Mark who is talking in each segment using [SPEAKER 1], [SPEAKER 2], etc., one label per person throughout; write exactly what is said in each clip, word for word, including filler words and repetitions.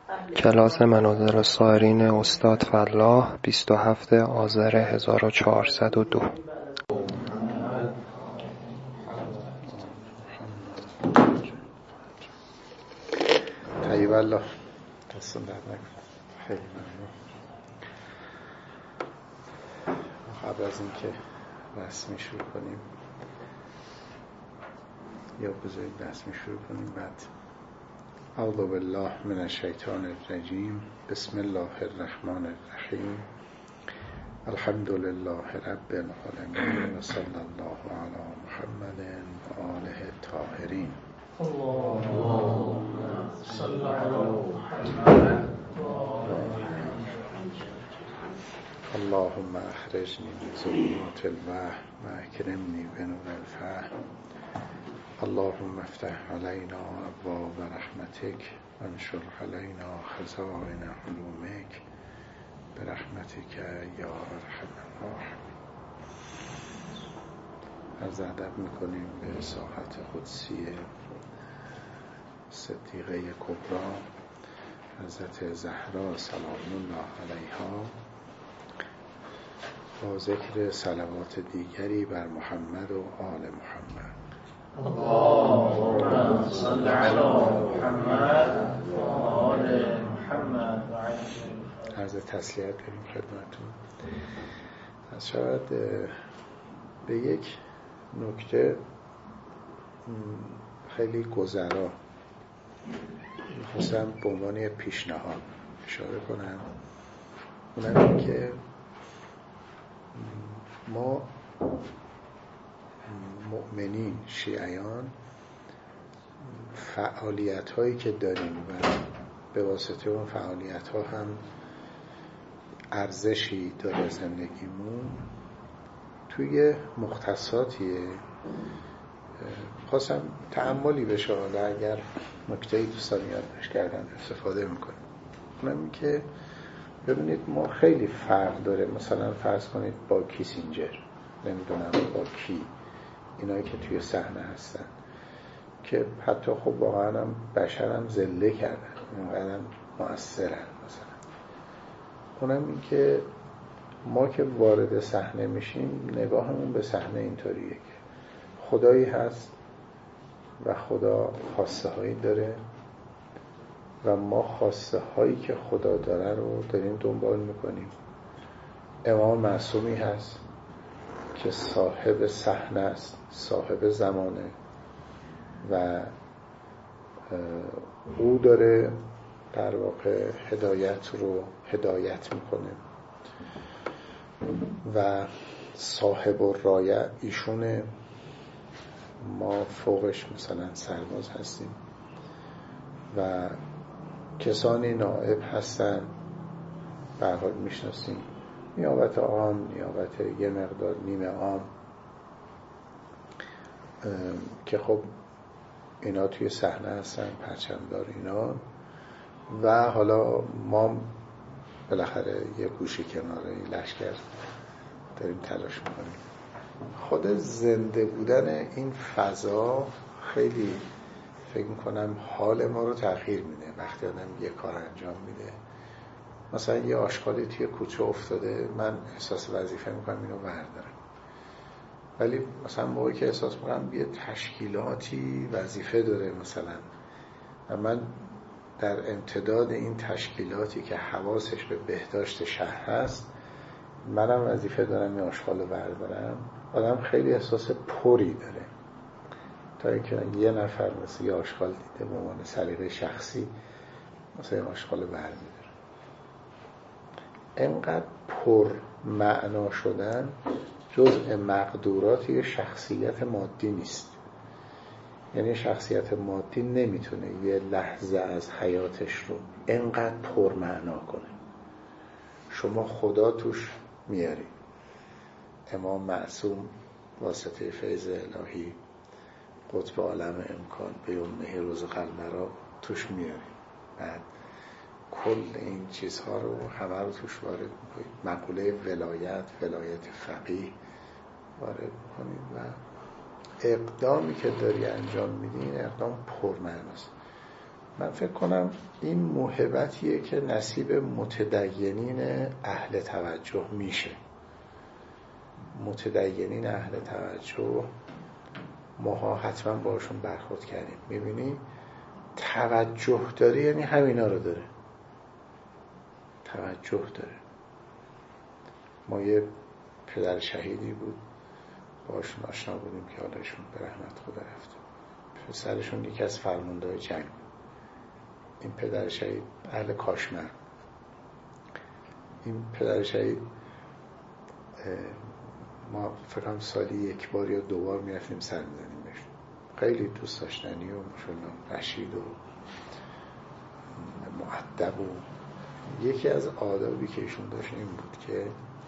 [SPEAKER 1] کلاس مناظر الصائرین استاد فلاح بیست و هفتم آذر هزار و چهارصد و دو.
[SPEAKER 2] طیب الله دستون درد نکنه. خیلی ممنون. قبل از اینکه رسمی شروع کنیم یا بذارید رسمی شروع کنیم بعد اعوذ بالله من الشیطان الرجیم بسم الله الرحمن الرحیم الحمد لله رب العالمین و صلی الله علی محمد و آله الطاهرین.
[SPEAKER 3] اللهم صل علی محمد
[SPEAKER 2] اللهم اخرجنی من ظلمات الوهم و اکرمنی بنور الفهم. اللهم افتح علینا ابواب رحمتک وانشر علینا خزائن علومک برحمتک یا ارحم الراحمین. عرض ادب میکنیم به ساحت قدسی صدیقه کبری حضرت زهرا سلام الله علیها با ذکر صلوات دیگری بر محمد و آل محمد.
[SPEAKER 3] اللهم صل علی محمد و آل محمد و عجل.
[SPEAKER 2] عرض تسلیت داریم خدمتون. از شاید به یک نکته خیلی گذرا میخواستم به عنوان پیشنهاد اشاره کنم، اونم این که ما مؤمنین شیعیان فعالیت هایی که داریم و به واسطه اون فعالیت ها هم ارزشی داره زندگیمون توی مختصاتیه. خواستم تأملی بشه و اگر نکته‌ای دوستان یادداشت کردن استفاده میکنیم. اونم این که ببینید ما خیلی فرق داره، مثلا فرض کنید با کیسینجر، نمیدونم با کی، اینایی که توی صحنه هستن که حتی خب واقعا هم بشر هم ذله کردن، اینقدر مؤثرن. مثلا اونم این که ما که وارد صحنه میشیم نگاهمون به صحنه اینطوریه که خدایی هست و خدا خواسته هایی داره و ما خواسته هایی که خدا داره رو داریم دنبال میکنیم. امام معصومی هست که صاحب صحنه است، صاحب زمانه و او داره در واقع هدایت رو هدایت میکنه و صاحب الرایه ایشونه، ما فوقش مثلا سرباز هستیم و کسانی نائب هستن به هر حال میشناسیم، نیابت عام، نیابت یه مقدار نیمه عام، که خب اینا توی صحنه هستن، پرچمدار اینا، و حالا ما بالاخره یه گوشی کناره لشکر داریم تلاش میکنیم. خود زنده بودن این فضا خیلی فکر میکنم حال ما رو تغییر میده. وقتی آدم یه کار انجام میده، مثلا یه آشغالی توی کوچه افتاده، من احساس وظیفه میکنم اینو بردارم، ولی مثلا موقعی که احساس میکنم یه تشکیلاتی وظیفه داره مثلا و من در امتداد این تشکیلاتی که حواسش به بهداشت شهر هست منم وظیفه دارم این آشغال رو بردارم، آدم خیلی احساس پری داره تا اینکه یه نفر مثل یه آشغال دیده به عنوان سلیقه شخصی مثلا این آشغال رو برمیداره. اینقدر پر معنا شدن جزء مقدورات یه شخصیت مادی نیست. یعنی شخصیت مادی نمیتونه یه لحظه از حیاتش رو اینقدر پر معنا کنه. شما خدا توش میاری، امام معصوم واسطه فیض الهی قطب عالم امکان به یمنه روز قلمرا توش میاری، بعد کل این چیزها رو همه رو توش وارد میکنید، مقوله ولایت، ولایت فقیه وارد میکنید و اقدامی که داری انجام میدی این اقدام پرمعناست. من فکر کنم این موهبتیه که نصیب متدینین اهل توجه میشه. متدینین اهل توجه ماها حتما باشون برخورد کردیم. میبینی توجه داره یعنی همینا رو داره، توجه داره. ما یه پدر شهیدی بود باشون آشنا بودیم که حالشون به رحمت خدا رفته. پسرشون یکی از فرماندهای جنگ. این پدر شهید اهل کاشمر. این پدر شهید ما فکرم سالی یک بار یا دو بار میرفتیم سر میزنیم بهش. خیلی دوست داشتنی و ماشاءالله رشید و مؤدب و یکی از آدابی که ایشون داشت این بود که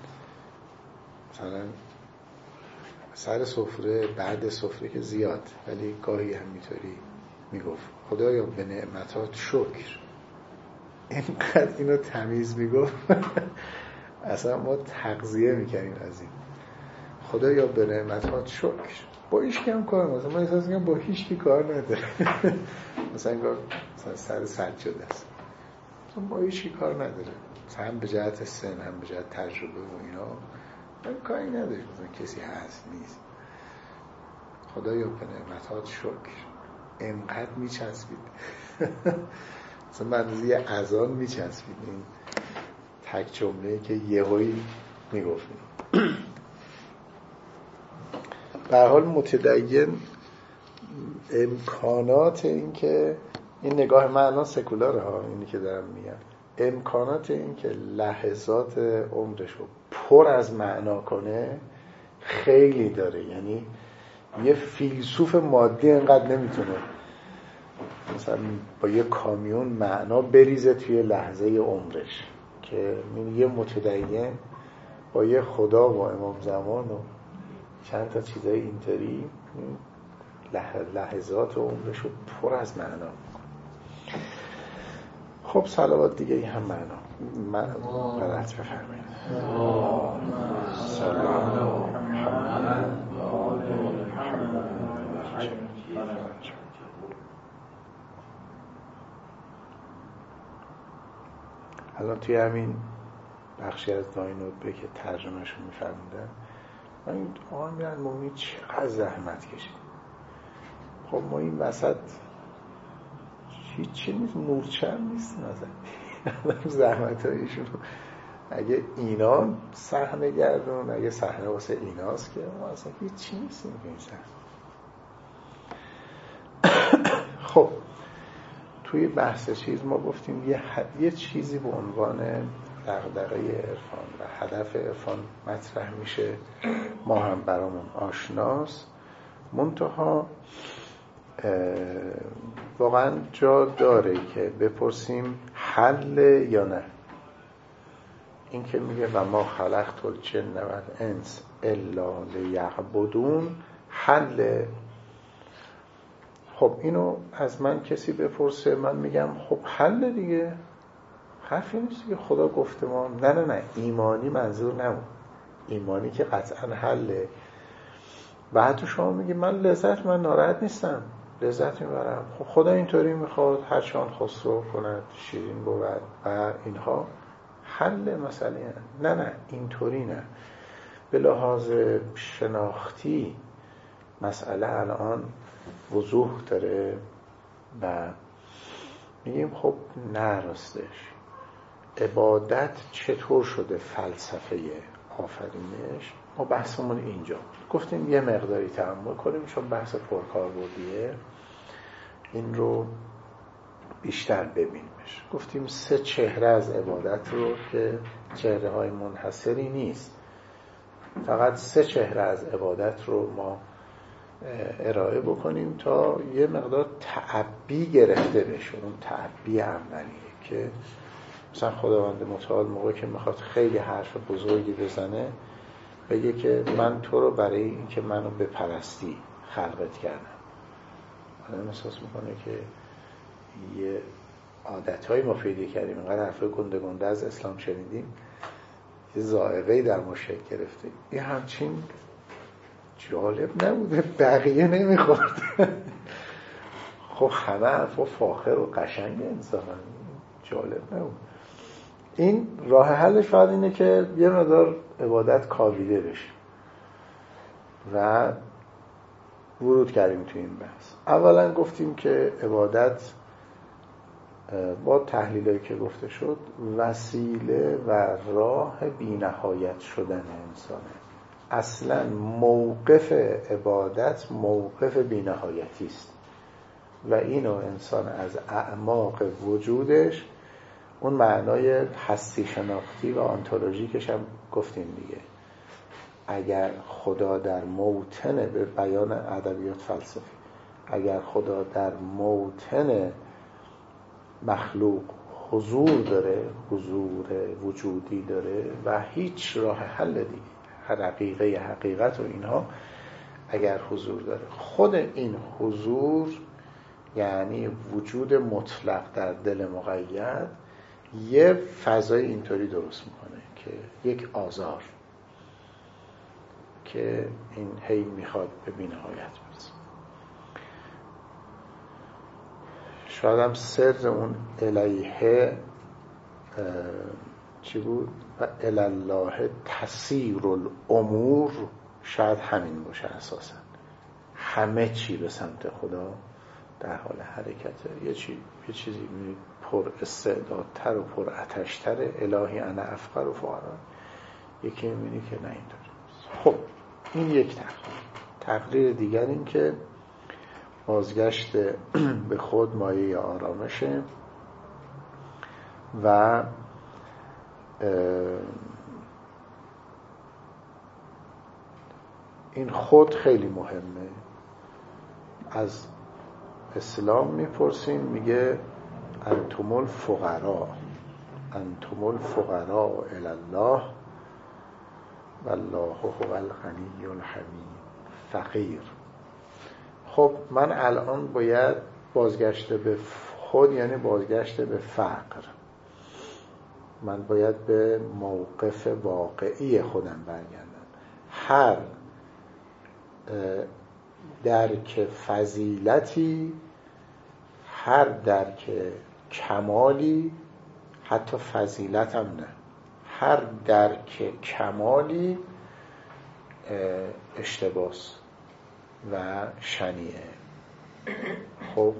[SPEAKER 2] مثلا سر سفره بعد سفره که زیاد ولی گاهی هم میطوری میگفت خدایا به نعمتات شکر. اینقدر اینو تمیز میگفت اصلا ما تغذیه میکنیم از این. خدایا به نعمتات شکر. با هیچ کی هم کار نداره. من احساس میکنم با هیچ کی کار نداره. مثلا انگار مثلا سر سجاده است. مثلا با هیچ کی کار نداره. هم به جهت سن هم به جهت تجربه و اینا من کاری نداره. مثلا کسی هست نیست. خدایا به نعمتات شکر. اینقدر میچسبید. مثلا منظوری اذان میچسبید این تک جمله‌ای که یهویی میگفتیم. به هر حال متدین امکانات این که این نگاه من الان سکولاره ها، اینی که دارم میگم، امکانات این که لحظات عمرش رو پر از معنا کنه خیلی داره. یعنی یه فیلسوف مادی اینقدر نمیتونه مثلا با یه کامیون معنا بریزه توی لحظه عمرش، که یه متدین با یه خدا و امام زمان و چند تا چیزای اینطوری لحظات عمرش رو پر از معنا میکنه. خب صلوات دیگه ای هم معنا من برات بفرمایید. سلام محمد و آل محمد. الان توی همین بخشی از داینوبه که ترجمهشو میفرمودن این آقا میرن مومنی چقدر زحمت کشید. خب ما این وسط هیچی نیست، مورچم نیست نزد زحمت هایشون. اگه اینا صحنه گردون، اگه صحنه واسه ایناست که ما اصلا هیچی نیستیم که این صحنه. خب توی بحث چیز ما گفتیم یه, یه چیزی به عنوان دغدغه عرفان و هدف عرفان مطرح میشه، ما هم برامون آشناست، منتها واقعا جا داره که بپرسیم حل یا نه. این که میگه و ما خلقت الجن و الانس الا لیعبدون حل. خب اینو از من کسی بپرسه من میگم خب حل دیگه، حرفی نیست که خدا گفته ما. نه نه نه ایمانی منظور نمون، ایمانی که قطعا حله. بعد تو شما میگی من لذت من ناراحت نیستم، لذت میبرم. خب خدا اینطوری میخواد هر چان خسرو کند شیرین بود و اینها حل مسئله. نه نه اینطوری نه. به لحاظ شناختی مسئله الان وضوح داره و میگیم خب نه راستش عبادت چطور شده فلسفه آفرینش. ما بحثمون اینجا گفتیم یه مقداری تأمل کنیم چون بحث پرکاربردیه، این رو بیشتر ببینیمش. گفتیم سه چهره از عبادت رو که چهره های منحصری نیست، فقط سه چهره از عبادت رو ما ارائه بکنیم تا یه مقدار تعبی گرفته بشه. اون تعبی اولیه که مثلا خداوند متعال موقع که میخواد خیلی حرف بزرگی بزنه بگه که من تو رو برای این که منو بپرستی خلقت کردم. آدم احساس میکنه که یه عادتهایی ما پیدا کردیم، اینقدر حرفای گنده گنده از اسلام شنیدیم یه ذائقه‌ای در ما شکل گرفته. یه همچین جالب نبوده، بقیه نمیخورد. خب همه حرفا فاخر و قشنگ انسان جالب نبود. این راه حلش فقط اینه که یه مقدار عبادت کاویده بشه و ورود کردیم تو این بحث. اولا گفتیم که عبادت با تحلیلی که گفته شد وسیله و راه بی نهایت شدن انسانه. اصلا موقف عبادت موقف بی نهایتی است و اینو انسان از اعماق وجودش، اون معنای هستی شناختی و آنتولوژیکش هم گفتیم دیگه، اگر خدا در موطن، به بیان ادبیات فلسفی، اگر خدا در موطن مخلوق حضور داره، حضور وجودی داره و هیچ راه حل دیگه، حقیقه حقیقت و اینها، اگر حضور داره، خود این حضور یعنی وجود مطلق در دل مقید یه فضای اینطوری درست میکنه که یک آزار که این هی میخواد به بی‌نهایت برسه. شاید هم سر اون الیه چی بود؟ و الالله تسیر الامور، شاید همین باشه اساسا. همه چی به سمت خدا در حال حرکته. یه چی یه چیزی پر استعدادتر و پر آتش‌تر، الهی انا افقر و فقرا، یکی میبینی که نه اینطوری. خب این یک تقریر. تقریر دیگر این که بازگشت به خود مایه آرامشه و این خود خیلی مهمه. از اسلام میپرسیم، میگه انتم الفقراء انتم الفقراء الی الله والله هو الغنی الحمید. فقیر. خب من الان باید بازگشت به خود یعنی بازگشت به فقر. من باید به موقف واقعی خودم برگردم. هر درک فضیلتی، هر درک کمالی، حتی فضیلت هم نه، هر درک کمالی اشتباس و شنیعه. خب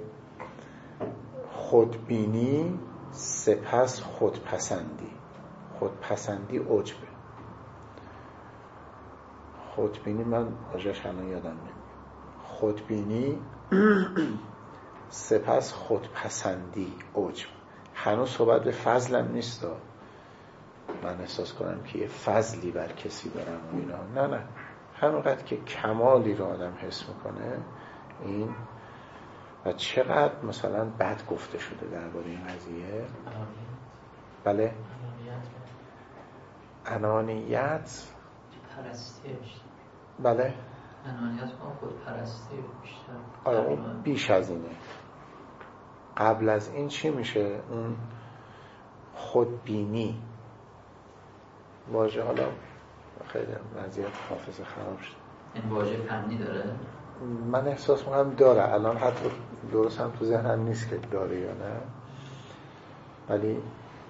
[SPEAKER 2] خودبینی سپس خودپسندی. خودپسندی عجبه. خودبینی من آجاش الان یادم نمیاد. خودبینی سپس خودپسندی عجب. هنوز صحبت به فضلم نیست. من احساس کنم که یه فضلی بر کسی دارم و اینا. نه نه، همونقدر که کمالی رو آدم حس میکنه این. و چقدر مثلا بد گفته شده درباره این قضیه. بله، انانیت
[SPEAKER 4] پرستیش.
[SPEAKER 2] بله،
[SPEAKER 4] انانیت با خود پرستی بیشتر.
[SPEAKER 2] آره اون بیش از اینه. قبل از این چی میشه؟ اون خودبینی واژه، حالا خیلی وضعیت حافظه خراب شد.
[SPEAKER 4] این واژه فنی داره؟
[SPEAKER 2] من احساس میکنم داره. الان حتی درست هم تو ذهنم نیست که داره یا نه، ولی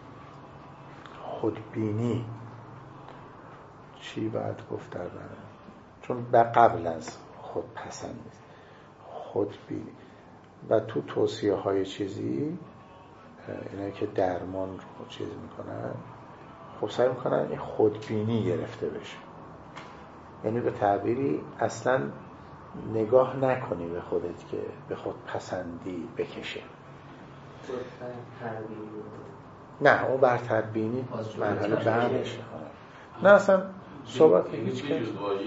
[SPEAKER 2] خودبینی چی باید گفت در برای؟ چون به قبل از خودپسندی، خودبینی. و تو توصیه های چیزی اینه که درمان رو چیز میکنن، خب سعی میکنن این خودبینی گرفته بشه. یعنی به تعبیری اصلا نگاه نکنی به خودت که به خودپسندی بکشه. نه، اون برتربینی مرحله بعدش. نه اصلا صحبت هیچ که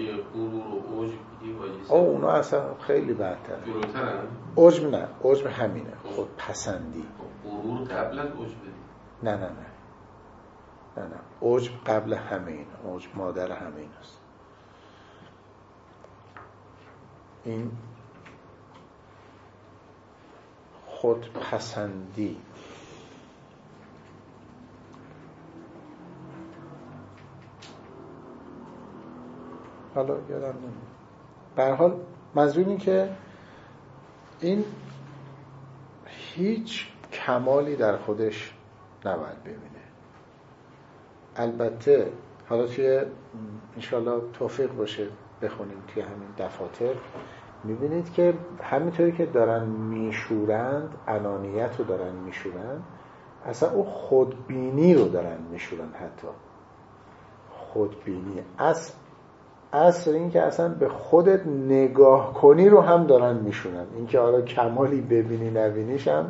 [SPEAKER 2] او اونا اصلا خیلی بدتره. عجب نه، عجب همینه، خودپسندی.
[SPEAKER 5] غرور قبل از عجب.
[SPEAKER 2] نه نه نه نه نه عجب قبل همه اینا. عجب مادر همه ایناست. این خودپسندی. حالا یادم نمیاد. به هر حال منظور این که این هیچ کمالی در خودش نباید ببینه. البته حالا توی انشالله توفیق باشه بخونیم توی همین دفاتر، میبینید که همینطوری که دارن میشورند، انانیت رو دارن میشورند، اصلا او خودبینی رو دارن میشورن. حتی خودبینی از اصل این که اصلا به خودت نگاه کنی رو هم دارن میشونن. این که حالا کمالی ببینی نبینیش هم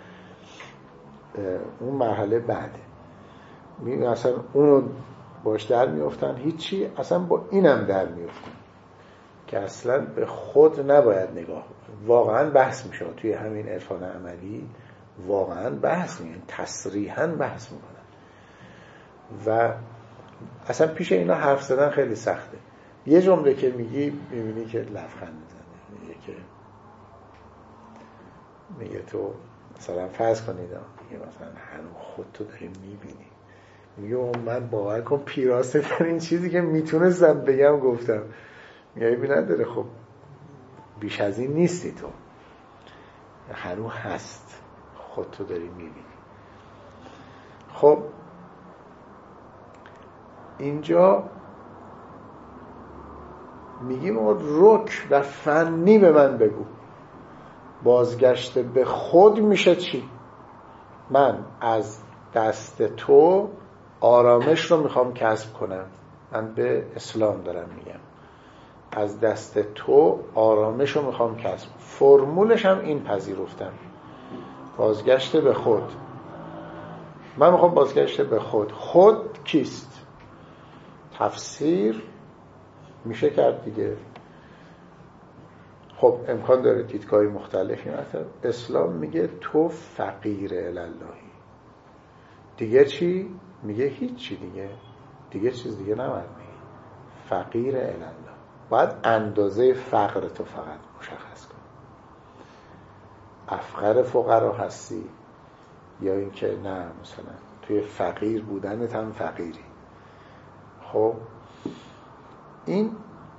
[SPEAKER 2] اون مرحله بعده. می اصلا اونو باش در میافتن، هیچی، اصلا با اینم در میافتن که اصلا به خود نباید نگاه کنی. واقعا بحث میشه توی همین عرفان عملی، واقعا بحث میشه، تصریحا بحث میکنن و اصلا پیش اینا حرف زدن خیلی سخته. یه جمله که میگی میبینی که لبخند میزنه، میگه که میگه تو مثلا فرض کنید میگه مثلا هنوز خودتو داری میبینی، میگه من باور کن پیراسته ترین چیزی که میتونستم بگم گفتم. میگه ببین نداره، خب بیش از این نیستی تو، هنوز هست، خودتو داری میبینی. خب اینجا میگیم رک و فنی به من بگو، بازگشت به خود میشه چی؟ من از دست تو آرامش رو میخوام کسب کنم. من به اسلام دارم میگم از دست تو آرامش رو میخوام کسب. فرمولش هم این پذیرفتم، بازگشت به خود. من میخوام بازگشت به خود. خود کیست؟ تفسیر میشه کرد دیگه. خب امکان داره دیدگاهی مختلفی. مثلا اسلام میگه تو فقیر الاللهی. دیگه چی؟ میگه هیچی دیگه، دیگه چیز دیگه نباید میگه. فقیر الالله. باید اندازه فقر تو فقط مشخص کن. افقر فقرا هستی یا این که نه مثلا توی فقیر بودنت هم فقیری. خب این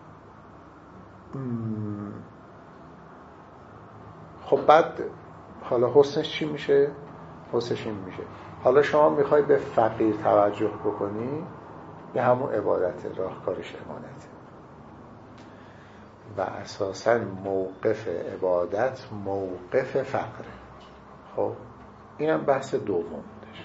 [SPEAKER 2] خب بعد حالا حسنش چی میشه؟ حسنش این میشه حالا شما میخوای به فقیر توجه بکنی، به همون عبادت، راهکارش امانته و اساساً موقف عبادت موقف فقره. خب اینم بحث دوم بودش.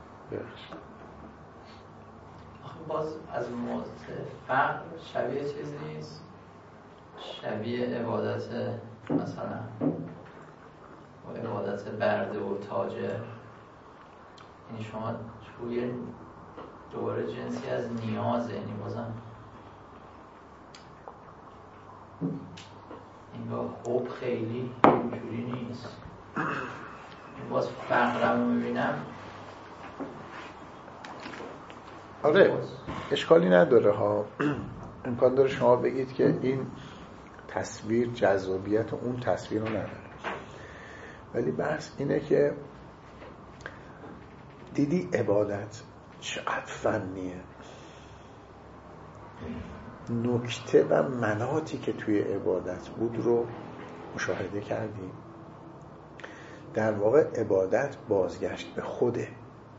[SPEAKER 4] آخه باز از موضوع فقر شبیه چیز نیست، شبیه عبادت مثلا و عبادت برده و تاجر. یعنی شما توی دوره جنسی از نیازه، یعنی بازم اینگاه خوب خیلی اینجوری نیست. باز فقرم رو میبینم.
[SPEAKER 2] آره اشکالی نداره ها. امکان داره شما بگید که این تصویر جذابیت اون تصویر رو نداره، ولی بحث اینه که دیدی عبادت چقدر فنیه. نکته و مناطی که توی عبادت بود رو مشاهده کردیم. در واقع عبادت بازگشت به خوده.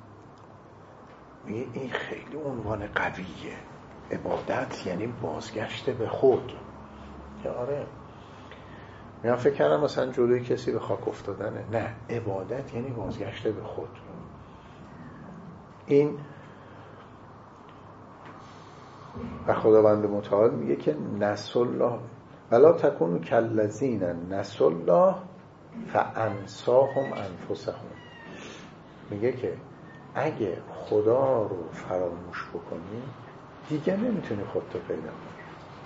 [SPEAKER 2] میگه این خیلی عنوان قویه. عبادت یعنی بازگشت به خود. که آره من فکر کردم مثلا جلوی کسی به خاک افتادنه. نه، عبادت یعنی بازگشت به خود. این و خداوند متعال میگه که نسوا الله ولا تکونوا کالذین نسوا الله فانساهم انفسهم. میگه که اگه خدا رو فراموش بکنی دیگه نمیتونی خودتو پیدا کنی.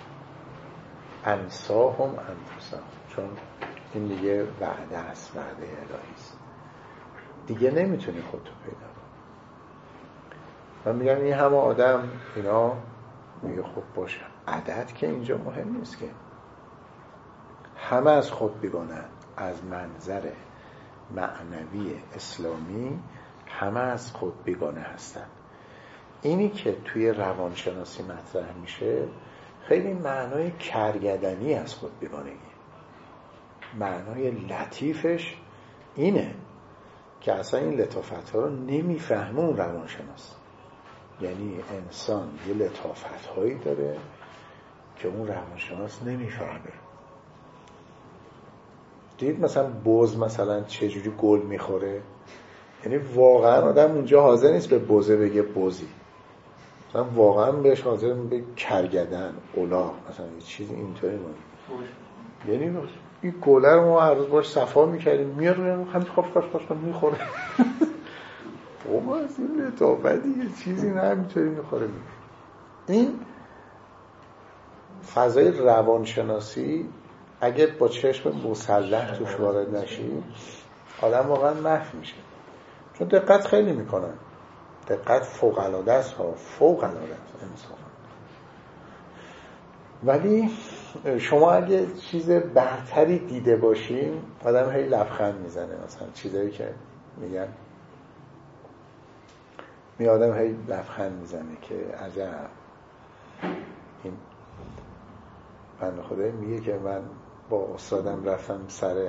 [SPEAKER 2] انساهم انفسهم، چون این دیگه وعده است، وعده الهی است. دیگه نمیتونی خودتو پیدا کنی. من میگم این همه آدم اینا، میگه خب باشه عدد که اینجا مهم نیست، که همه از خود بیگانه. از منظر معنوی اسلامی همه از خود بیگانه هستن. اینی که توی روانشناسی مطرح میشه خیلی معنای کرگدنی از خود بیگانگی. معنای لطیفش اینه که اصلا این لطافت ها رو نمیفهمه اون روانشناس. یعنی انسان یه لطافت هایی داره که اون روانشناس نمیفهمه. دید مثلا بز مثلا چجوری گل میخوره؟ یعنی واقعا آدم اونجا حاضر نیست به بزه بگه بزی، مثلا واقعا بهش حاضر به کرگدن، الاغ، مثلا یه چیزی اینطوری بود. یعنی این گله رو ما هر روز باش صفا میکردیم، میاد روی همین خاف خاف خاف میخوره. بابا از این لطافتی یه چیزی نه همینطوری میخوره. این فضای روانشناسی اگه با چشم مسلح توش وارد نشی آدم واقعا محو میشه، چون دقت خیلی میکنن. دقت فوق العاده است ها، فوق العاده است انصافا. ولی شما اگه چیز برتری دیده باشین آدم هی لبخند میزنه. مثلا چیزایی که میگن می آدم هی لبخند میزنه که عجب. این بنده خدای میگه که من با استادم رفتم سر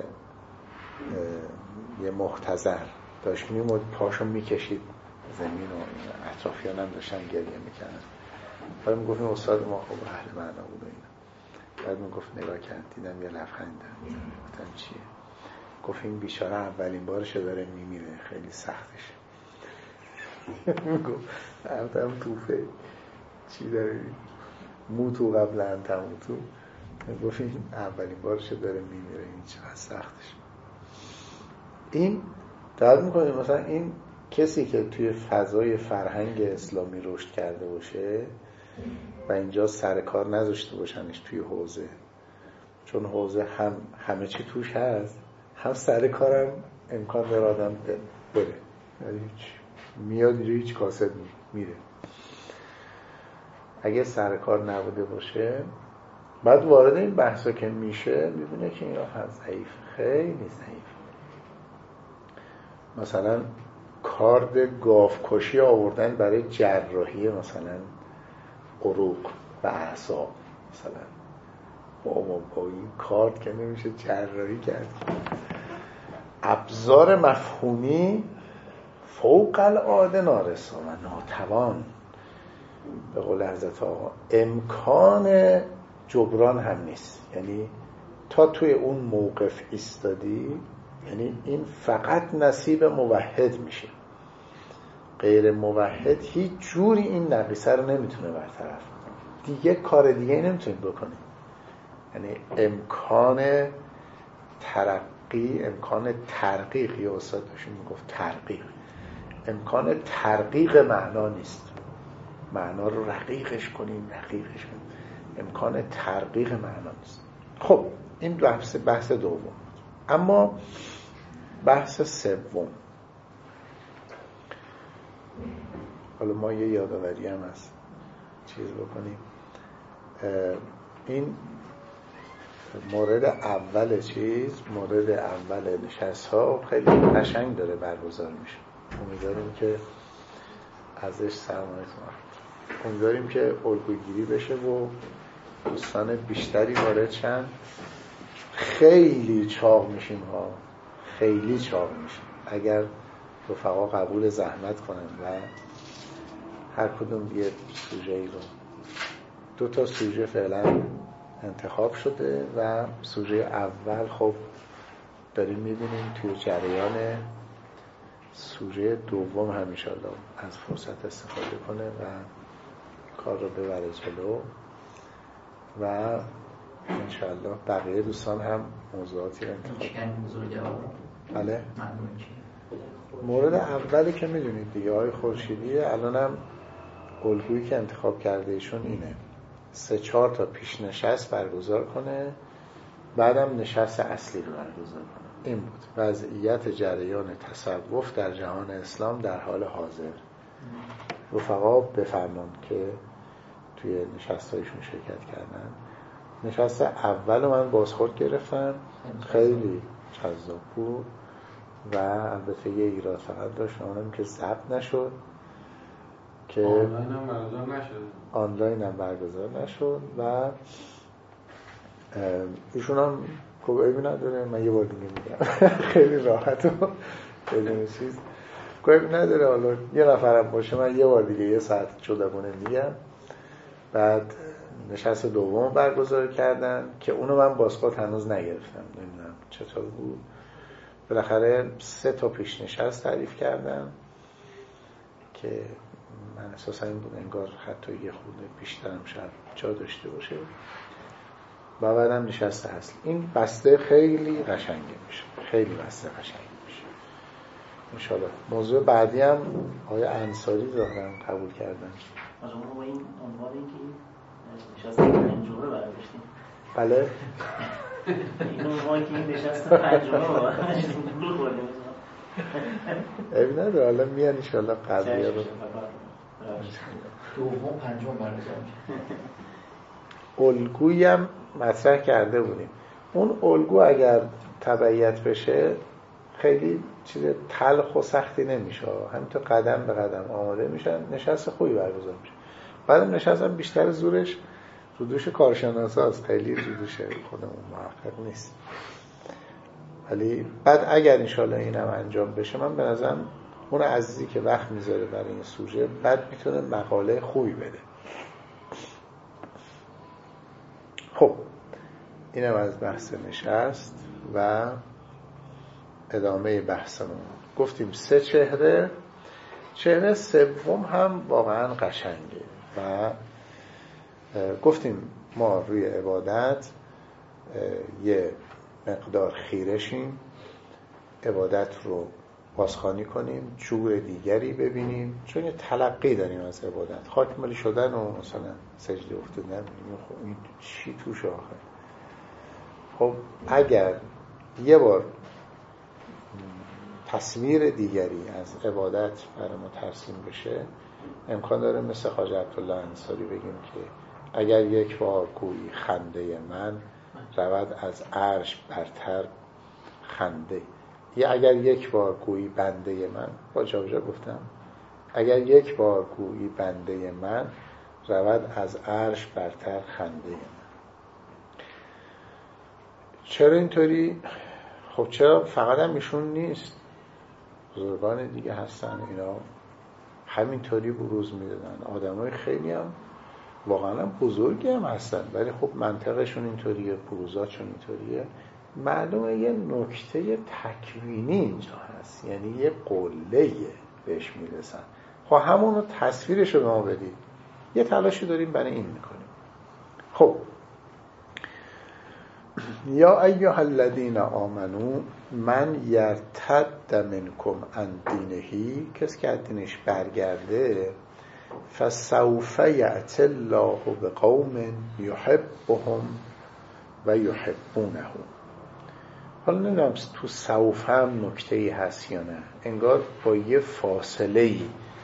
[SPEAKER 2] یه مختزر، داشت میمود پاشو میکشید زمین و اطرافیان هم داشتن گریه میکنن. بعد میگفتیم استاد ما خوب اهل معنا بود و اینا. بعد میگفت نگاه کرد دیدم یه لبخند داره. گفتم چیه؟ گفت این بیچاره اولین بارشه داره میمیره، خیلی سختشه. میگفت هم توفه چی داره موتو قبل ان تموتو. گفت این اولین بارشه داره میمیره، این چقدر سختشه. این دقت میکنید مثلا این کسی که توی فضای فرهنگ اسلامی رشد کرده باشه و اینجا سر کار نذاشته باشنش توی حوزه، چون حوزه هم همه چی توش هست، هم سر کارم امکان داره آدم بره، یعنی میاد اینجا هیچ کاسب میره. اگه سر کار نبوده باشه بعد وارد این بحثا که میشه میبینه که اینا ضعیف، خیلی ضعیف. مثلا کارد گاوکشی آوردن برای جراحی مثلا عروق و اعصاب، مثلا بابا با این کارد که نمیشه جراحی کرد. ابزار مفهومی فوق العاده نارسا و ناتوان. به قول حضرت آقا امکان جبران هم نیست. یعنی تا توی اون موقف ایستادی، یعنی این فقط نصیب موحد میشه. غیر موحد هیچ جوری این نقیصه رو نمیتونه برطرف کنه. دیگه کار دیگه نمیتونید بکنید. یعنی امکان ترقی، امکان ترقیق، یا استاد داشتیم میگفت ترقیق، امکان ترقیق معنا نیست. معنا رو رقیقش کنیم، رقیقش کنیم، امکان ترقیق معنا نیست. خب این بحث بحث دوم. اما بحث سوم، حالا ما یه یادآوری هم از چیز بکنیم. این مورد اول چیز، مورد اول نشست ها خیلی قشنگ داره برگزار میشه. امیدواریم که ازش سرمایه کنیم، امیدواریم که الگوگیری بشه و دوستان بیشتری وارد شن. خیلی چاق میشیم ها، خیلی چاق میشیم اگر رفقا قبول زحمت کنن و هر کدوم یه سوژه‌ای رو، دو تا سوژه فعلا انتخاب شده و سوژه اول خب داریم میبینیم توی جریان سوژه دوم هم انشاءالله از فرصت استفاده کنه و کار رو ببره جلو و انشاءالله بقیه دوستان هم موضوعاتی رو انتخاب کنن. بله مورد اولی که میدونید دیگه آقای خورشیدی الان هم الگویی که انتخاب کرده ایشون اینه سه چهار تا پیش نشست برگزار کنه، بعدم نشست اصلی رو برگزار کنه. این بود وضعیت جریان تصوف در جهان اسلام در حال حاضر. رفقا بفرمان که توی نشستایشون شرکت کردن. نشست اول رو من بازخورد گرفتم، خیلی جذاب بود و البته یه ایراد فقط داشت، اونم که ضبط نشد، که
[SPEAKER 5] آنلاین هم برگزار نشد
[SPEAKER 2] آنلاین هم برگزار نشد و ایشون هم خب عیبی نداره، من یه بار دیگه میگم خیلی راحت و بدون چیز گویم نداره. حالا یه نفرم باشه من یه بار دیگه یه ساعت جداگونه میگم. بعد نشست دوم برگزار کردن که اونو من بازخورد هنوز نگرفتم، نمیدونم چطور بود. بالاخره سه تا پیش نشست تعریف کردن که من احساسا این بود انگار حتی یه خورده بیشترم شاید جا داشته باشه و بعدم نشست اصل. این بسته خیلی قشنگه میشه، خیلی بسته قشنگه میشه انشالله. موضوع بعدی هم آقای انصاری دارن قبول کردن.
[SPEAKER 4] آجا ما با این عنوان این که نشست پنجمه برداشتیم.
[SPEAKER 2] بله
[SPEAKER 4] این عنوان که این نشست پنجمه برداشتیم بلو خوردیم.
[SPEAKER 2] ایب نداره حالا میان انشالله قضیه رو
[SPEAKER 3] دوم پنجم برگزار
[SPEAKER 2] الگویی هم مطرح کرده بودیم. اون الگو اگر تبعیت بشه خیلی چیز تلخ و سختی نمیشه، همینطور قدم به قدم آماده میشن، نشست خوبی برگزار میشه. بعدم نشستم بیشتر زورش رو دوش کارشناساست، خیلی رو دوش خودمون محقق نیست. ولی بعد اگر انشالله اینم انجام بشه من به نظرم اون عزیزی که وقت میذاره برای این سوژه بعد میتونه مقاله خوبی بده. خب اینم از بحث نشست و ادامه بحثمون. گفتیم سه چهره، چهره سوم هم واقعا قشنگه و گفتیم ما روی عبادت یه مقدار خیرشیم، عبادت رو بازخوانی کنیم، جور دیگری ببینیم، چون یه تلقی داریم از عبادت. خاکمالی شدن و مثلا سجده افتادن، خب این چی توش آخه؟ خب اگر یه بار تصویر دیگری از عبادت برای ما ترسیم بشه، امکان داره مثل خواجه عبدالله انصاری بگیم که اگر یک بار گویی خنده من رود از عرش برتر خنده، یا اگر یک بار گویی بنده من، با جا بجا گفتم، اگر یک بار گویی بنده من رود از عرش برتر خنده من. چرا اینطوری؟ خب چرا فقط هم ایشون نیست، بزرگان دیگه هستن اینا همینطوری بروز میدادن. آدمای خیلی هم واقعا هم بزرگی هم هستن ولی خب منطقشون اینطوریه، بروزاتشون اینطوریه. معلومه یه نکته تکوینی اینجا هست، یعنی یه قله‌ایه بهش میرسن. خب همونو تصویرشو به ما بدید، یه تلاشی داریم برای این میکنیم. خب یا ایها الذین آمنو من یرتد منکم عن دینه، کسی که از دینش برگرده، فسوف یأتی الله بقوم یحبهم و یحبونه. حالا نمیدونم تو سوف هم نکته‌ای هست یا نه، انگار با یه فاصله‌ای،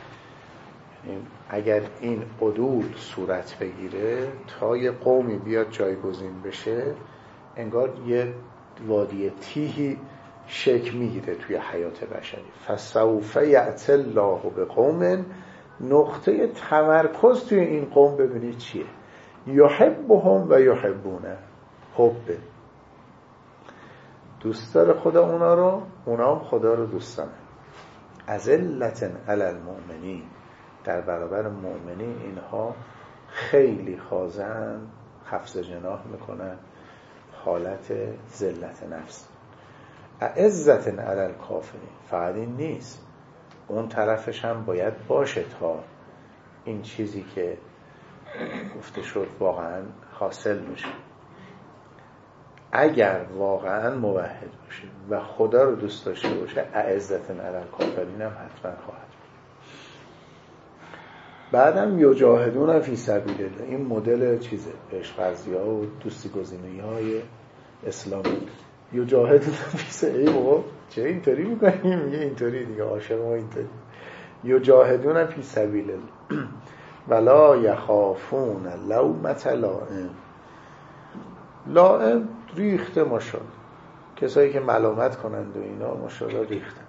[SPEAKER 2] اگر این عدول صورت بگیره تا یه قومی بیاد جایگزین بشه، انگار یه وادی تیهی شکل میگیره توی حیات بشری. فسوف یأتی الله بقوم، نقطه تمرکز توی این قوم ببینید چیه؟ یحبهم و یحبونه، حب، دوست داره خدا اونا رو، اونا هم خدا رو دوست دارن. اذلة علی المؤمنین، در برابر مؤمنین اینها خیلی خاضعن، خفض جناح میکنن، حالت ذلت نفس. اعزة علی الکافرین، فقط این نیست، اون طرفش هم باید باشه تا این چیزی که گفته شد واقعا حاصل میشه. اگر واقعا موحد باشه و خدا رو دوست داشته باشه، اعزة علی الکافرین هم حتما خواهد بود. بعدم یجاهدون فی سبیل الله، این مدل چیزه، عشق‌ورزی‌ها و دوستی گزینه‌های اسلامی. یجاهدون فی سبیل الله، چه اینطوری میکنیم؟ میگه اینطوری دیگه، عاشق ما اینطوری. یجاهدون فی سبیل الله ولا یخافون لومة لائم. لائم ریخته ماشاءالله، کسایی که ملامت کنند و اینا ماشاءالله ریختن.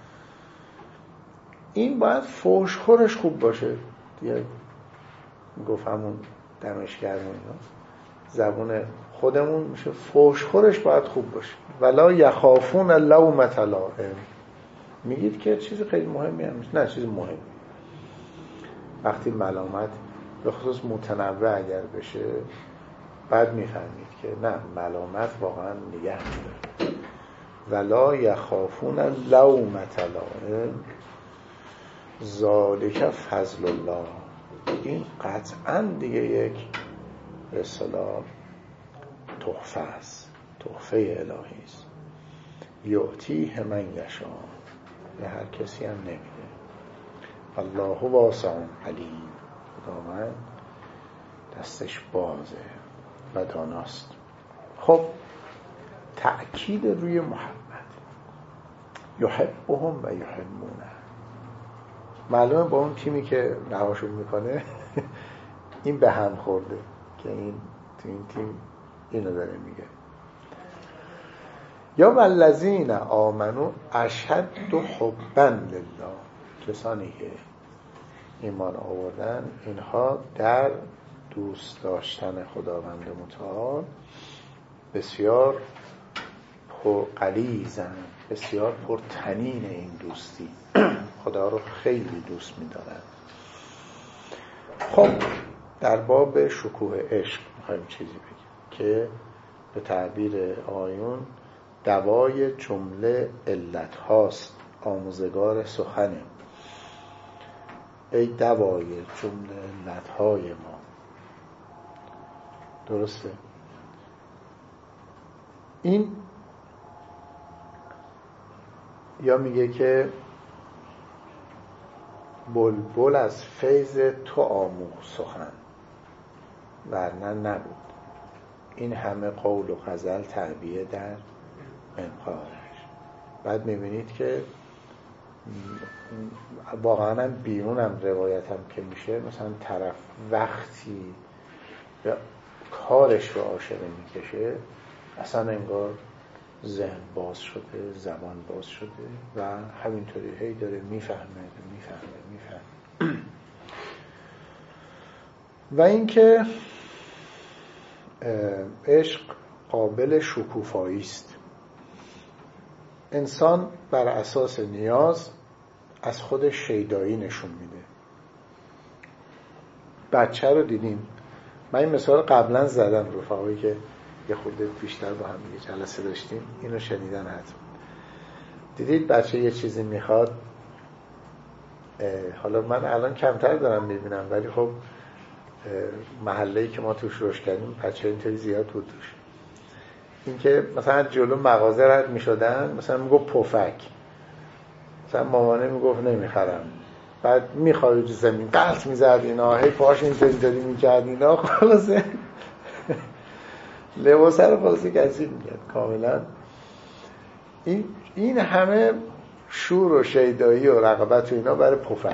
[SPEAKER 2] این باید فحشخورش خوب باشه دیگه، گفت همون دمشگرمون اینا زبون خودمون میشه، فحشخورش باید خوب باشه. ولا یخافون لومة لائم، میگید که چیز خیلی مهمی هم نه چیز مهمی. وقتی ملامت به خصوص متنوع اگر بشه بعد میفهمید که نه ملامت واقعا نگه می‌داره. ولا یخافون لومة لائم ذالک فضل الله. این قطعا دیگه یک به اصطلاح تحفه است، تحفه الهی است. یعطیه من یشاء، به هر کسی هم نمیده. الله واسع علیم، خداوند دستش بازه و داناست. خب تأکید روی محمد، یحبهم و یحبونه. معلومه با اون تیمی که رهاشون میکنه این به هم خورده که این تو این تیم اینو داره میگه. یا والذین آمنوا اشد حبا لله، کسانی که ایمان آوردن اینها در دوست داشتن خداوند متعال بسیار پرغلیظن، بسیار پرطنین این دوستی، خدا رو خیلی دوست می‌دارن. خب در باب شکوه عشق می‌خوایم چیزی بگیم که به تعبیر آیون دوای جمله علت هاست، آموزگار سخنه. ای دوای جمله علت های ما. درسته؟ این یا میگه که بلبل از فیض تو آموخت سخن ورنه نبود. این همه قول و غزل تعبیه در منقارش. بعد میبینید که واقعا هم بیرون هم روایت هم که میشه مثلا طرف وقتی کارش رو عاشقی میکشه اصلا انگار ذهن باز شده، زبان باز شده و همینطوری هی داره میفهمه میفهمه میفهمه. و اینکه عشق قابل شکوفایی است. انسان بر اساس نیاز از خودش شیدایی نشون میده. بچه رو دیدیم، من این مثال قبلا زدم، رفقایی که یه خورده بیشتر با هم یه جلسه داشتیم اینو شنیدن حتما. دیدید بچه یه چیزی میخواد، حالا من الان کمتر دارم میبینم ولی خب محله‌ای که ما توش رشد کردیم بچه اینطوری زیاد بود توش، این که مثلا جلو مغازه رد میشدن مثلا میگفت پفک، مثلا مامانه میگفت نمیخرم، بعد میخواد جو زمین قلط میزد اینا، هی پاش اینطوری داری میکرد اینا، خلاصه لباسه رو خلاصه کسی میگد کاملا. این این همه شور و شیدایی و رغبت و اینا برای پفک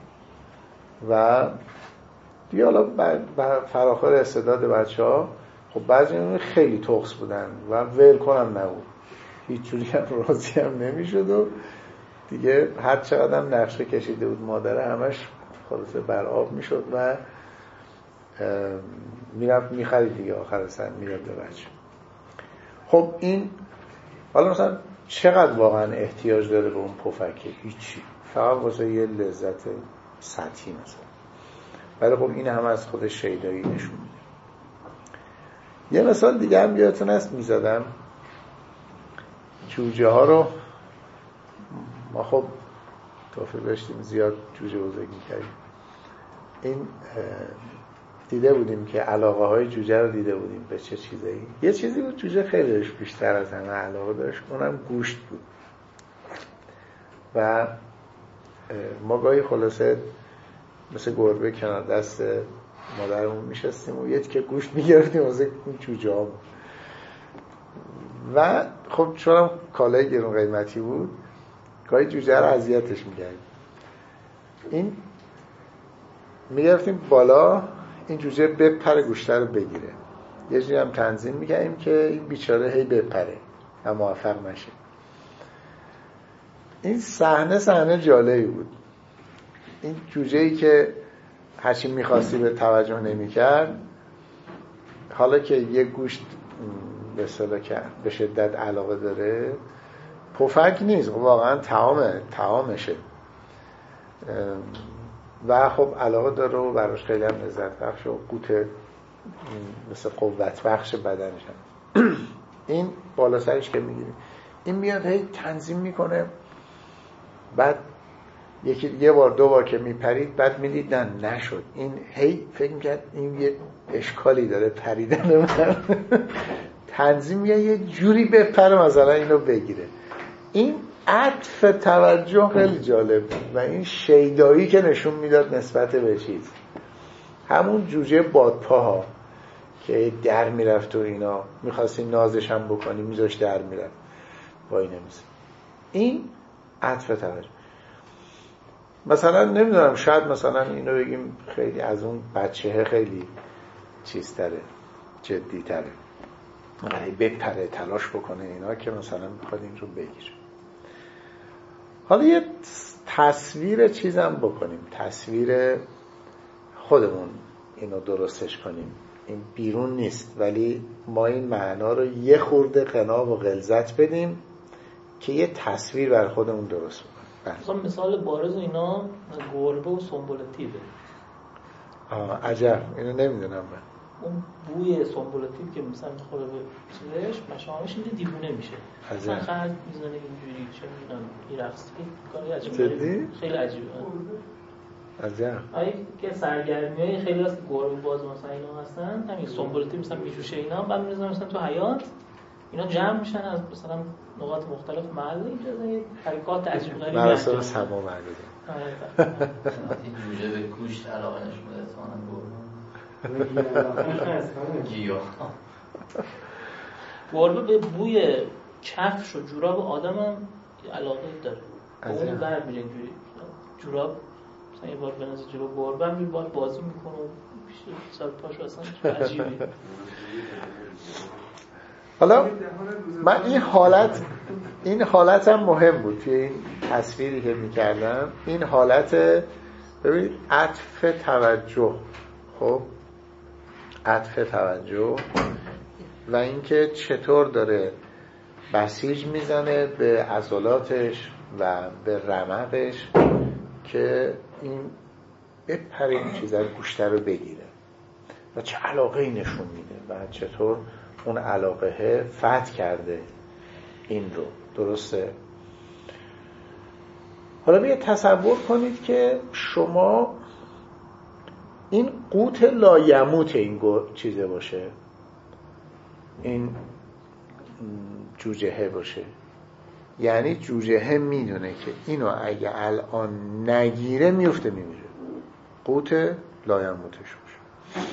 [SPEAKER 2] و دیگه. حالا بر فراخور استعداد بچه ها خب بعضی اون خیلی تخص بودن و ول کنم نبود، هیچ جوری هم راضی هم نمیشد و دیگه هر چقدر هم نقشه کشیده بود مادره همش خلاصه بر آب میشد و میرفت میخرید دیگه، آخر سر میرفت به بچه. خب این حالا مثلا چقدر واقعا احتیاج داره به اون پفکه؟ هیچی، فقط واسه یه لذت سطحی مثلا. ولی خب این هم از خود شیدایی نشون میده. یه مثال دیگه هم یادتون هست میزدم، جوجه ها رو ما خب توفیق داشتیم زیاد جوجه بزرگی کردیم. این دیده بودیم که علاقه های جوجه رو دیده بودیم به چه چیزایی. یه چیزی بود جوجه خیلیش بیشتر از همه علاقه داشت، اونم گوشت بود. و ما گاهی خلاصه مثل گربه کنار دست مادرمون میشستیم و یه تیکه گوشت میگرفتیم واسه این جوجه ها. و خب چون هم کالای گرون قیمتی بود گاهی جوجه رو اذیتش میکردیم. این میگرفتیم بالا این جوجه بپره گوشته رو بگیره، یه جوری هم تنظیم میکردیم که این بیچاره هی بپره و موفق نشه. این صحنه صحنه جالبی بود. این جوجه‌ای که هرچی میخواستی به توجه نمیکرد، حالا که یه گوشت به اصطلاح که به شدت علاقه داره پفک نیست، واقعا طعامه، طعامشه و خب علاقه داره و براش خیلی هم لذت بخش و قوت مثل قوت بخش بدنش هم. این بالا سرش که میگیریم، این میاد هی تنظیم میکنه، بعد یکی یه بار دو بار که میپرید بعد میدید نه نشد، این هی فکر میکرد این یه اشکالی داره پریدن من تنظیم یه جوری بپره مثلا اینو بگیره. این عطف توجه خیلی جالب و این شیدایی که نشون میداد نسبت به چیز، همون جوجه بادپاها که در میرفت و اینا میخواستی نازش هم بکنی میذاش در میرفت وای نمیشه. این عطف توجه. مثلا نمیدونم شاید مثلا اینو بگیم خیلی از اون بچهه خیلی چیز تره، جدی تره، بپره تلاش بکنه اینا که مثلا بخواد این رو بگیره. حالا یه تصویر چیزم بکنیم، تصویر خودمون اینو درستش کنیم. این بیرون نیست ولی ما این معنا رو یه خورده قنا و غلظت بدیم که یه تصویر بر خودمون درست بکنیم.
[SPEAKER 4] مثلا مثال بارز اینا گربه و سنبولتیبه.
[SPEAKER 2] آه عجب، اینو نمیدونم من.
[SPEAKER 4] اون بوی سنبولتیب که مثلا میخوره به چیزش مشامش اینجا دیوونه میشه. مثلا خرد میزنه اینجوری چه میدونم این رقصی کاری عجیبه، خیلی عجیبه.
[SPEAKER 2] عجب.
[SPEAKER 4] آیه که سرگرمیای خیلی از گربه باز مثلا اینا هستن، همین سنبولتیب مثلا میجوشه اینا، بعد میذارن مثلا تو حیاط اینا جمع میشن از مثلا نقاط مختلف محل، اینجا یه حرکات عجیب غریبی انجام
[SPEAKER 2] میدن. مراسم سما معلومه.
[SPEAKER 5] این جوجه به گوشت علاقه نشون بده اصلا گیاه.
[SPEAKER 4] گربه به بوی کفش و جوراب آدم هم علاقه داره. اون بر میره اینجوری جوراب مثلا یه بار به نظر جلو گربه هم باید بازی میکنه و پیش سر پاشو اصلا عجیبی.
[SPEAKER 2] حالا من این حالت این حالت هم مهم بود توی این تصویری که میکردم. این حالت ببینید عطف توجه، خب عطف توجه و اینکه چطور داره بسیج میزنه به عضلاتش و به رمقش که این بپره این چیزا گوشته رو بگیره و چه علاقه ای نشون میده و چطور اون علاقه فتح کرده این رو. درسته؟ حالا بیا تصور کنید که شما این قوت لایموت این چیزه باشه، این جوجهه باشه، یعنی جوجهه میدونه که اینو اگه الان نگیره میفته میمیره، قوت لایموتش باشه.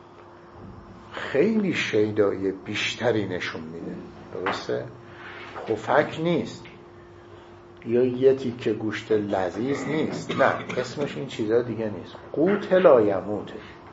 [SPEAKER 2] خیلی شیدایی بیشتری نشون میده. درسته؟ پفک نیست یا یه تیکه گوشت لذیذ نیست، نه اسمش این چیزا دیگه نیست، قوت لایموته.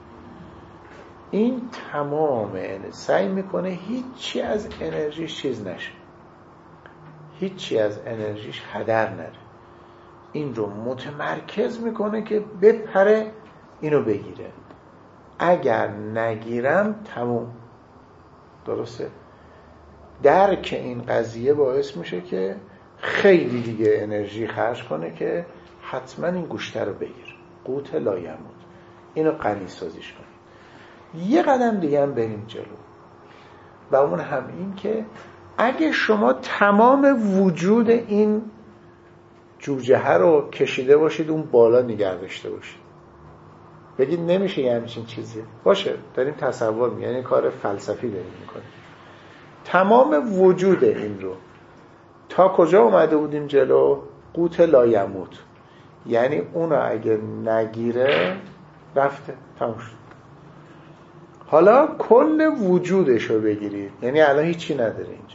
[SPEAKER 2] این تمام سعی میکنه هیچی از انرژیش چیز نشه، هیچی از انرژیش هدر نره، این رو متمرکز میکنه که بپره اینو بگیره، اگر نگیرم تموم. درسته؟ درک این قضیه باعث میشه که خیلی دیگه انرژی خرج کنه که حتما این گوشته رو بگیر، قوت لایموت. اینو غنی سازیش کنه. یه قدم دیگه هم بریم جلو و اون هم این که اگه شما تمام وجود این جوجه رو کشیده باشید اون بالا نگه داشته باشید، بگید نمیشه یه همچین چیزی باشه، داریم تصور میگه، یعنی کار فلسفی داریم میکنیم. تمام وجود این رو تا کجا اومده بودیم جلو؟ قوت لایموت، یعنی اونو اگه نگیره رفته، تموم شد. حالا کل وجودش رو بگیرید، یعنی الان هیچی نداره اینجا،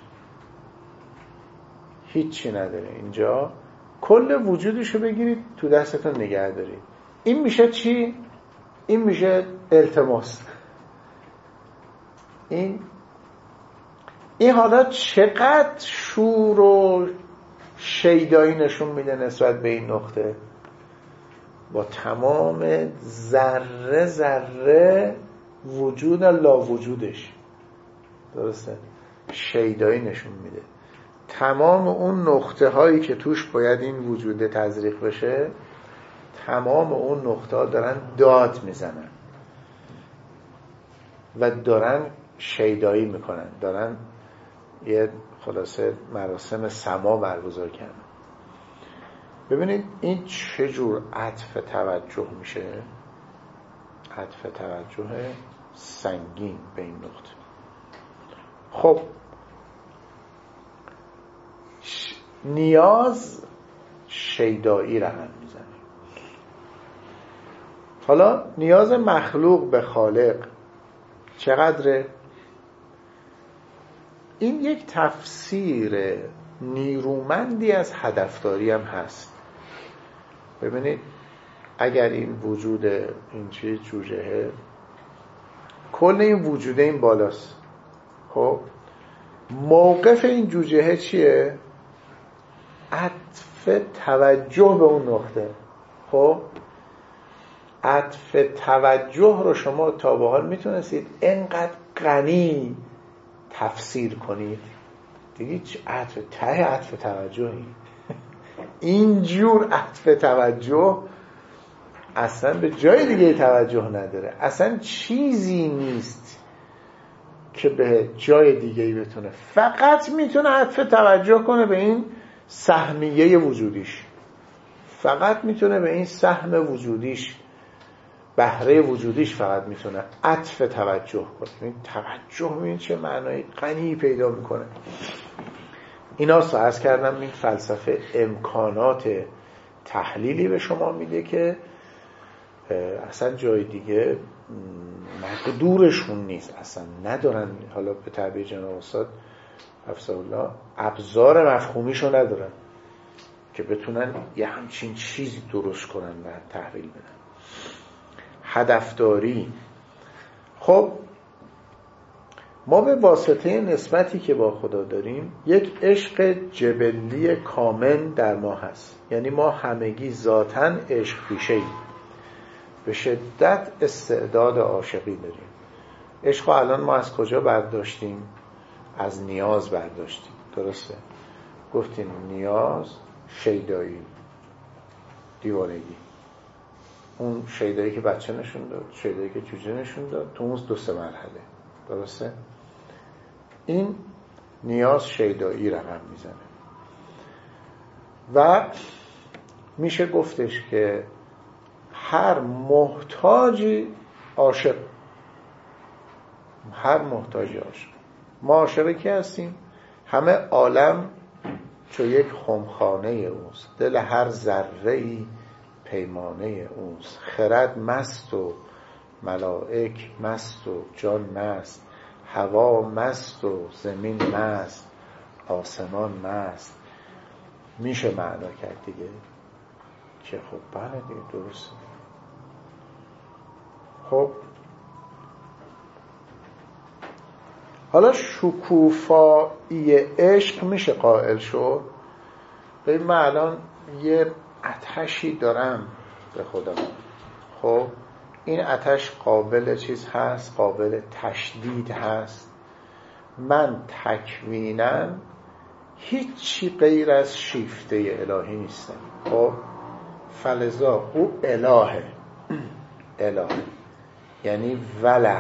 [SPEAKER 2] هیچی نداره اینجا، کل وجودش رو بگیرید تو دستتون نگه دارید. این میشه چی؟ این میشه التماس. این این حالا چقدر شور و شیدایی نشون میده نسبت به این نقطه، با تمام ذره ذره وجود لا وجودش. درسته؟ شیدایی نشون میده تمام اون نقطه هایی که توش باید این وجود تزریق بشه، تمام اون نقطه ها دارن داد میزنن و دارن شیدایی میکنن، دارن یه خلاصه مراسم سما برگزار کردن. ببینید این چجور عطف توجه میشه، عطف توجه سنگین به این نقطه. خب نیاز شیدایی رقم میزنه. حالا نیاز مخلوق به خالق چقدره؟ این یک تفسیر نیرومندی از هدفداری هم هست. ببینید اگر این وجود این چیز جوجهه، کل این وجوده این بالاست، خب موقف این جوجهه چیه؟ عطف توجه به اون نقطه. خب عطف توجه رو شما تا به حال میتونستید انقدر غنی تفسیر کنید دیگه؟ چه عطف ته عطف توجهی؟ اینجور عطف توجه اصلا به جای دیگه توجه نداره، اصلا چیزی نیست که به جای دیگه بتونه، فقط میتونه عطف توجه کنه به این سهمیه وجودیش، فقط میتونه به این سهم وجودیش، بهره وجودیش فقط میتونه عطف توجه کنه. این توجه میبینید چه معنای غنی پیدا میکنه. اینا رو عرض کردم این فلسفه امکانات تحلیلی به شما میده که اصلا جای دیگه مقدورشون نیست، اصلا ندارن. حالا به تعبیر جناب استاد حفظه الله ابزار مفهومیشو ندارن که بتونن یه همچین چیزی درست کنن و تحویل بدن. هدفداری، خب ما به واسطه نسبتی که با خدا داریم یک عشق جبلی کامل در ما هست، یعنی ما همگی ذاتاً عشق پیشه‌ایم، به شدت استعداد عاشقی داریم. عشق الان ما از کجا برداشتیم؟ از نیاز برداشتیم، درسته؟ گفتیم نیاز شیدایی، دیوانگی. اون شیدایی که بچه نشون داد، شیدایی که جوجه نشون داد، تو اون دو سه مرحله، درسته؟ این نیاز شیدایی رقم میزنه و میشه گفتش که هر محتاجی عاشق، هر محتاجی عاشق. ما عاشقی که هستیم، همه عالم چو یک خمخانه اوست، دل هر ذره‌ای پیمانه اوست، خرد مست و ملائک مست و جان مست، هوا مست و زمین مست، آسمان مست. میشه معنا کرد دیگه که خب بله دیگه درسته. خب حالا شکوفایی عشق میشه قائل شد. ببین من الان یه آتشی دارم به خودم، خب این آتش قابل چیز هست، قابل تشدید هست. من تکویناً هیچی غیر از شیفته الهی نیستم، خب فلذا او الهه. اله یعنی وله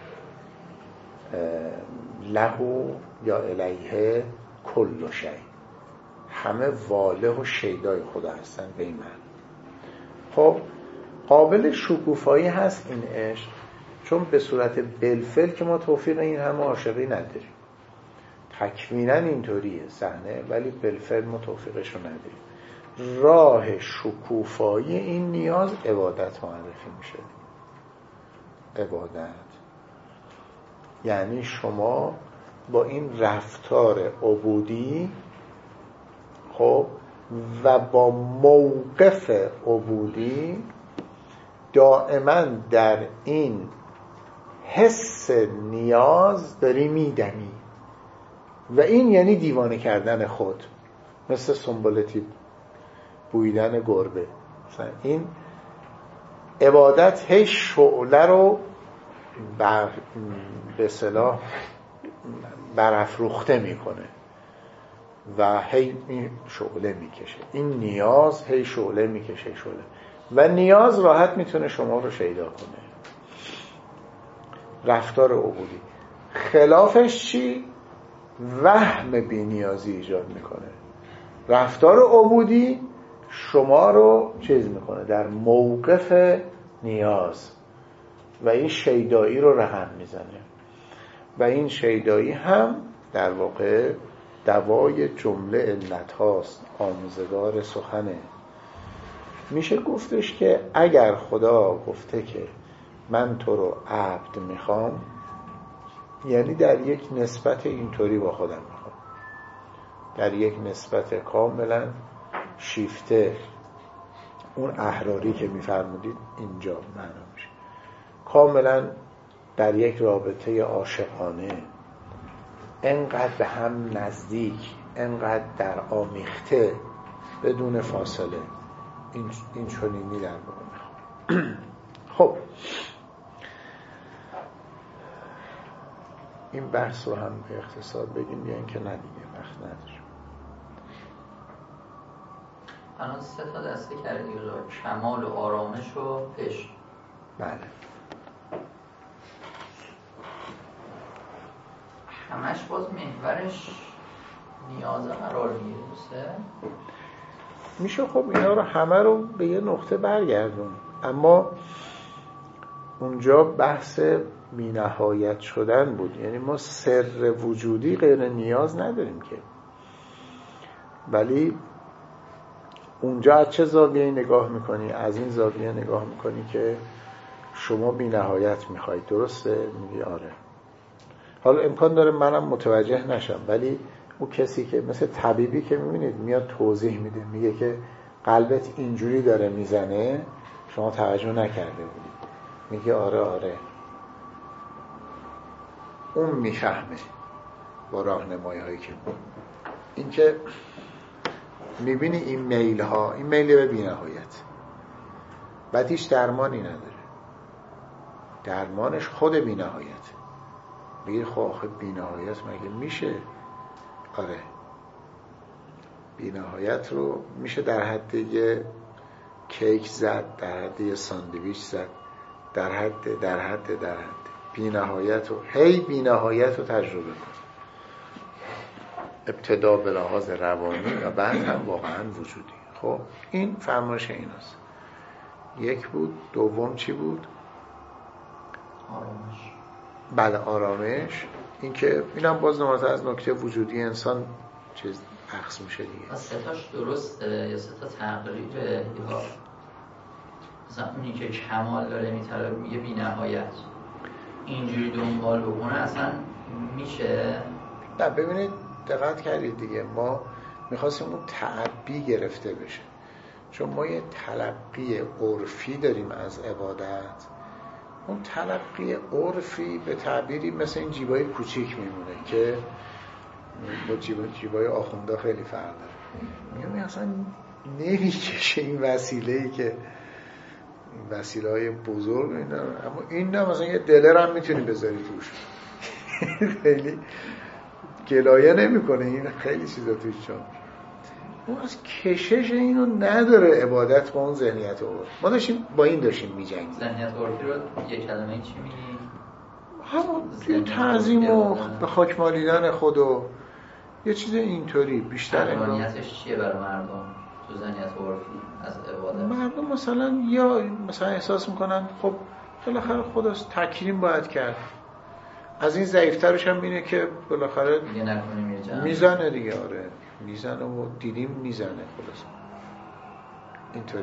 [SPEAKER 2] له یا الیه کل شی، همه واله و شیدای خدا هستن به این معنی. خب قابل شکوفایی هست این عشق، چون به صورت بالفعل که ما توفیق این همه عاشقی نداریم، تکویناً اینطوریه صحنه، ولی بالفعل ما توفیقش رو نداریم. راه شکوفایی این نیاز عبادت معرفی میشه. عبادت یعنی شما با این رفتار عبودی، خب و با موقف عبودی دائما در این حس نیاز داری میدمی و این یعنی دیوانه کردن خود، مثل سنبلتی بویدن گربه. مثلا این عبادت هی شعله رو بر به اصطلاح برافروخته میکنه. و هی این شعله میکشه، این نیاز هی شعله میکشه شعله، و نیاز راحت میتونه شما رو شیدا کنه. رفتار عبودی خلافش چی؟ وهم بی نیازی ایجاد میکنه. رفتار عبودی شما رو چیز میکنه در موقف نیاز و این شیدایی رو رقم میزنه و این شیدایی هم در واقع دوای جمله علت هاست، آموزگار سخنه. میشه گفتش که اگر خدا گفته که من تو رو عبد میخوام، یعنی در یک نسبت اینطوری با خودم میخوام، در یک نسبت کاملا شیفته، اون احراری که میفرمودید اینجا معنا میشه، کاملا در یک رابطه عاشقانه، انقدر به هم نزدیک، انقدر در آمیخته، بدون فاصله، این این چنینی در واقع میخوام. خب این بحث رو هم به اختصار بگیم یا اینکه نه دیگه وقت نداریم.
[SPEAKER 5] الان سه تا دسته کردی رو کمال و آرامش و عشق.
[SPEAKER 2] بله.
[SPEAKER 5] همش باز محورش نیازه قرار میگیره، درسته؟
[SPEAKER 2] میشه خب اینا رو همه رو به یه نقطه برگردون، اما اونجا بحث بی‌نهایت شدن بود. یعنی ما سر وجودی غیر نیاز نداریم که، ولی اونجا از چه زاویه‌ای نگاه میکنی؟ از این زاویه نگاه میکنی که شما بی‌نهایت میخواید، درسته؟ میگی آره. حالا امکان داره منم متوجه نشم، ولی اون کسی که مثل طبیبی که میبینید میاد توضیح میده، میگه که قلبت اینجوری داره میزنه، شما توجه نکرده بودید، میگه آره آره، اون میفهمه با راهنمایی هایی که بود. این که میبینی این میل ها، این میل به بی‌نهایت، بعد هیچ درمانی نداره، درمانش خود بی‌نهایت. بگیر خب آخه بی‌نهایت مگه میشه؟ آره، بی‌نهایت رو میشه در حد یه کیک زد، در حد یه ساندویچ زد، در حد در حد در حد بی‌نهایت رو، هی بی‌نهایت رو تجربه کن، ابتدا به لحاظ روانی و بعد هم واقعا وجودی. خب این فرمایش ایناست. یک بود. دوم چی بود؟
[SPEAKER 5] آرامش.
[SPEAKER 2] بله، آرامش. این که اینم باز نمازه از نکته وجودی انسان چیز بخص میشه دیگه.
[SPEAKER 5] از ستاش درسته یا ستا تقریبه، یا مثلا اونی که کمال داره میطلبه میگه بی نهایت، اینجوری دنبال بکنه اصلا میشه؟
[SPEAKER 2] نه ببینید، دقت کردید دیگه، ما میخواستیم اون تعبی گرفته بشه، چون ما یه تلقی عرفی داریم از عبادت. اون تلقی عرفی به تعبیری مثل این جیبای کوچیک میمونه که با جیب جیبای آخونده خیلی فرق داره. میگم اصلا نمیکشه این وسیله‌ای که این وسیله‌های بزرگ اینا، اما این نه مثلا یه دلر هم میتونی بذاری توش. خیلی گلایه نمیکنه، این خیلی چیزا توش چون اون از کشش اینو نداره. عبادت با اون ذهنیت عرفی، ما داشتیم با این داشتیم میجنگیم.
[SPEAKER 5] ذهنیت عرفی رو یه کلمه چی میگی؟
[SPEAKER 2] همون تعظیم و به خاک مالیدن خود و یه چیز اینطوری بیشتر.
[SPEAKER 5] عنوانیتش چیه برای مردم تو ذهنیت عرفی از عبادت؟
[SPEAKER 2] مردم مثلا یا مثلا احساس میکنن خب بالاخره خداست، تکریم باید کرد. از این ضعیفترش هم اینه که بالاخره
[SPEAKER 5] دیگه نکنیم یه جمع
[SPEAKER 2] میزنه دیگه. آره میزنه و دیدیم میزنه خلاص اینطوری.